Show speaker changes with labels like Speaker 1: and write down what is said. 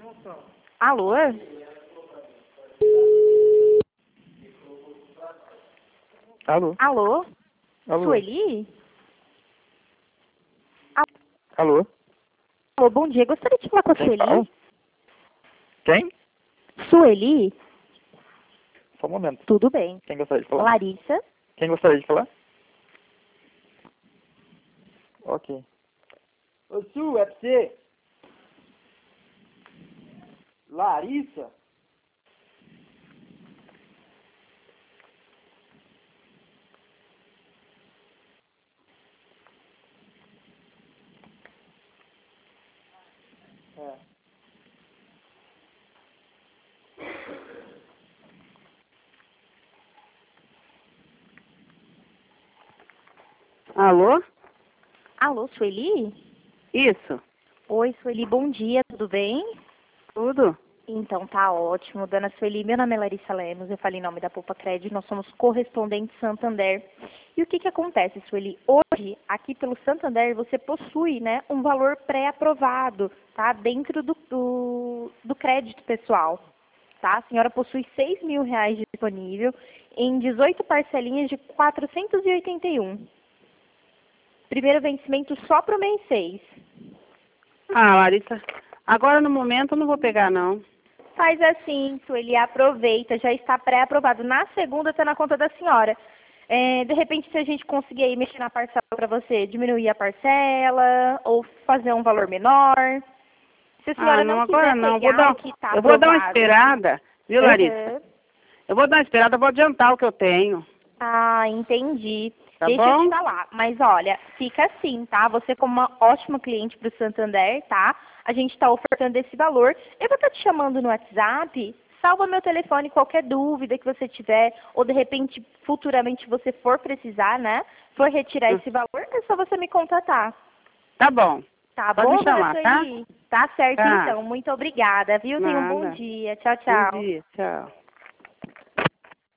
Speaker 1: Alô?
Speaker 2: Alô?
Speaker 1: Alô?
Speaker 2: Alô?
Speaker 1: Sueli?
Speaker 2: Alô?
Speaker 1: Alô, bom dia. Gostaria de falar com a
Speaker 2: Quem fala?
Speaker 1: Sueli.
Speaker 2: Quem?
Speaker 1: Sueli?
Speaker 2: Só um momento.
Speaker 1: Tudo bem.
Speaker 2: Quem gostaria de falar?
Speaker 1: Larissa?
Speaker 2: Quem gostaria de falar? Ok.
Speaker 3: Ô, Su, é pra você? Larissa? É.
Speaker 4: Alô?
Speaker 1: Alô, Sueli?
Speaker 4: Isso,
Speaker 1: Oi, Sueli, bom dia, tudo bem?
Speaker 4: tudo?
Speaker 1: Então, tá ótimo. Dona Sueli, meu nome é Larissa Lemos, eu falei em nome da Poupa Crédito, nós somos correspondentes Santander. E o que que acontece, Sueli? Hoje, aqui pelo Santander, você possui, né, um valor pré-aprovado, tá? Dentro do crédito pessoal, tá? A senhora possui R$ 6.000 disponível em 18 parcelinhas de 481. Primeiro vencimento só para o mês 6.
Speaker 4: Ah, Larissa, agora no momento eu não vou pegar, não.
Speaker 1: Faz assim, Sueli, aproveita, já está pré-aprovado. Na segunda está na conta da senhora. De repente, se a gente conseguir aí mexer na parcela para você, diminuir a parcela ou fazer um valor menor. Se a senhora
Speaker 4: Ah, não,
Speaker 1: não
Speaker 4: agora
Speaker 1: quiser
Speaker 4: não.
Speaker 1: pegar o que está
Speaker 4: Eu vou dar uma
Speaker 1: aprovado.
Speaker 4: esperada, viu, Larissa?
Speaker 1: Aham.
Speaker 4: Eu vou dar uma esperada, vou adiantar o que eu tenho.
Speaker 1: Ah, entendi.
Speaker 4: Tá
Speaker 1: Deixa eu te
Speaker 4: bom?
Speaker 1: falar, mas olha, fica assim, tá? Você como uma ótima cliente para o Santander, tá? A gente está ofertando esse valor. Eu vou estar te chamando no WhatsApp, salva meu telefone, qualquer dúvida que você tiver, ou de repente, futuramente você for precisar, né? For retirar esse valor, é só você me contatar.
Speaker 4: Tá bom.
Speaker 1: Tá
Speaker 4: Pode
Speaker 1: bom,
Speaker 4: me
Speaker 1: dona
Speaker 4: chamar, tá?
Speaker 1: Sueli? Tá certo
Speaker 4: Tá.
Speaker 1: então. Muito obrigada, viu? Tenha um bom
Speaker 4: Nada.
Speaker 1: dia. Tchau,
Speaker 4: Bom
Speaker 1: tchau.
Speaker 4: dia, tchau.